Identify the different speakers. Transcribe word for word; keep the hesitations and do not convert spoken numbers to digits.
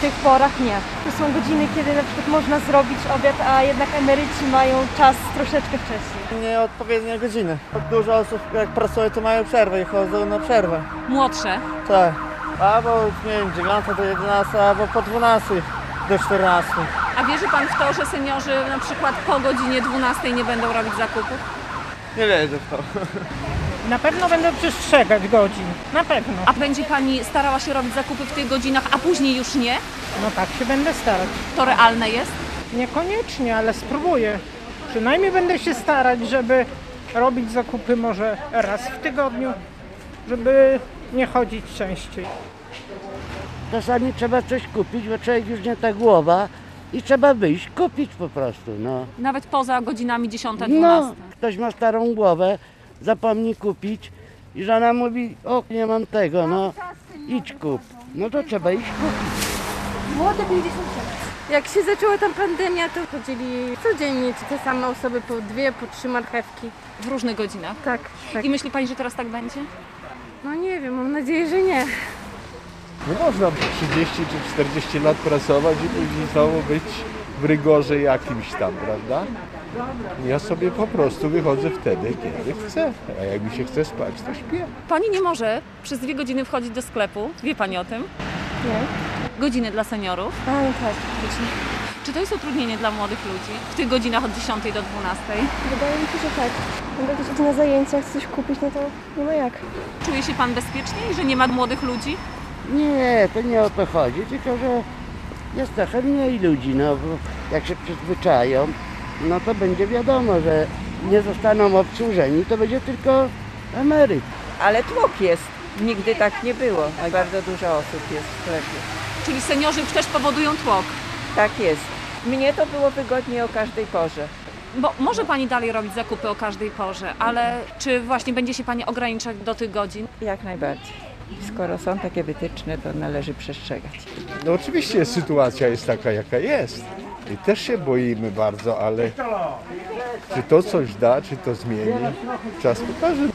Speaker 1: tych porach nie. To są godziny, kiedy na przykład można zrobić obiad, a jednak emeryci mają czas troszeczkę wcześniej.
Speaker 2: Nieodpowiednie godziny. Dużo osób jak pracuje, to mają przerwę i chodzą na przerwę.
Speaker 3: Młodsze?
Speaker 2: Tak. Albo nie wiem, dziewiąta do jedenastej, albo po dwunastej do czternastej.
Speaker 3: A wierzy pan w to, że seniorzy na przykład po godzinie dwunastej nie będą robić zakupów?
Speaker 2: Nie wierzę w to.
Speaker 4: Na pewno będę przestrzegać godzin, na pewno.
Speaker 3: A będzie pani starała się robić zakupy w tych godzinach, a później już nie?
Speaker 4: No tak się będę starać.
Speaker 3: To realne jest?
Speaker 4: Niekoniecznie, ale spróbuję. Przynajmniej będę się starać, żeby robić zakupy może raz w tygodniu, żeby nie chodzić częściej.
Speaker 5: Czasami trzeba coś kupić, bo człowiek już nie ta głowa i trzeba wyjść, kupić po prostu, no.
Speaker 3: Nawet poza godzinami dziesiąta
Speaker 5: No,
Speaker 3: dwunasta.
Speaker 5: ktoś ma starą głowę, zapomni kupić i żona mówi, o nie mam tego, no idź kup. No to trzeba iść kupić.
Speaker 1: Młode pięćdziesiąt sześć.
Speaker 6: Jak się zaczęła tam pandemia, to chodzili codziennie ci te same osoby po dwie, po trzy marchewki.
Speaker 3: W różnych godzinach.
Speaker 6: Tak, tak.
Speaker 3: I myśli pani, że teraz tak będzie?
Speaker 6: No nie wiem, mam nadzieję, że nie.
Speaker 7: Nie można trzydzieści czy czterdzieści lat pracować i później znowu być w rygorze jakimś tam, prawda? Ja sobie po prostu wychodzę wtedy, kiedy chcę, a jak mi się chce spać, to śpię.
Speaker 3: Pani nie może przez dwie godziny wchodzić do sklepu. Wie pani o tym?
Speaker 1: Nie.
Speaker 3: Godziny dla seniorów.
Speaker 1: A, no tak.
Speaker 3: Czy to jest utrudnienie dla młodych ludzi w tych godzinach od dziesiątej do dwunastej?
Speaker 1: Wydaje mi się, że tak. Jak ktoś idzie na zajęcia, chce coś kupić, no to nie ma jak.
Speaker 3: Czuje się pan bezpieczniej, że nie ma młodych ludzi?
Speaker 5: Nie, to nie o to chodzi, tylko że jest trochę mniej ludzi, no bo jak się przyzwyczają, no to będzie wiadomo, że nie zostaną obsłużeni, to będzie tylko emeryt.
Speaker 8: Ale tłok jest. Nigdy tak nie było. Bardzo dużo osób jest w sklepie.
Speaker 3: Czyli seniorzy już też powodują tłok.
Speaker 8: Tak jest. Mnie to było wygodnie o każdej porze.
Speaker 3: Bo może pani dalej robić zakupy o każdej porze, ale czy właśnie będzie się pani ograniczać do tych godzin?
Speaker 8: Jak najbardziej. Skoro są takie wytyczne, to należy przestrzegać.
Speaker 7: No oczywiście sytuacja jest taka, jaka jest. I też się boimy bardzo, ale czy to coś da, czy to zmieni? Czas pokaże.